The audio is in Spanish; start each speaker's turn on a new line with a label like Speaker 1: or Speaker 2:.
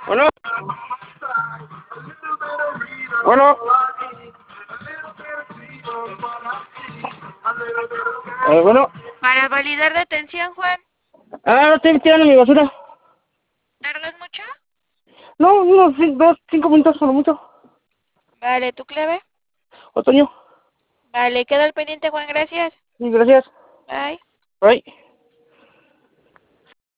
Speaker 1: Bueno, bueno. Bueno.
Speaker 2: Para validar la atención, Juan.
Speaker 1: No estoy tirando mi basura.
Speaker 2: ¿Tardas mucho?
Speaker 1: No, unos 5 minutos solo mucho.
Speaker 2: Vale, ¿tu clave?
Speaker 1: Otoño.
Speaker 2: Vale, queda al pendiente, Juan, gracias.
Speaker 1: Gracias.
Speaker 2: Bye.
Speaker 1: Bye.